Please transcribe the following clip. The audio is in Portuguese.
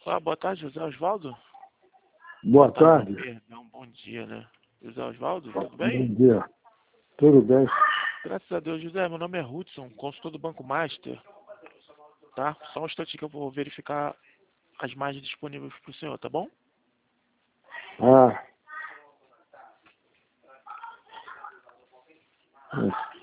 Ah, boa tarde, José Osvaldo. Boa tarde. Perdão, bom dia, né? José Osvaldo, tudo Bom bem? dia. Tudo bem? Graças a Deus, José. Meu nome é Hudson, consultor do Banco Master. Tá? Só um instante que eu vou verificar as margens disponíveis para o senhor, tá bom? Ah.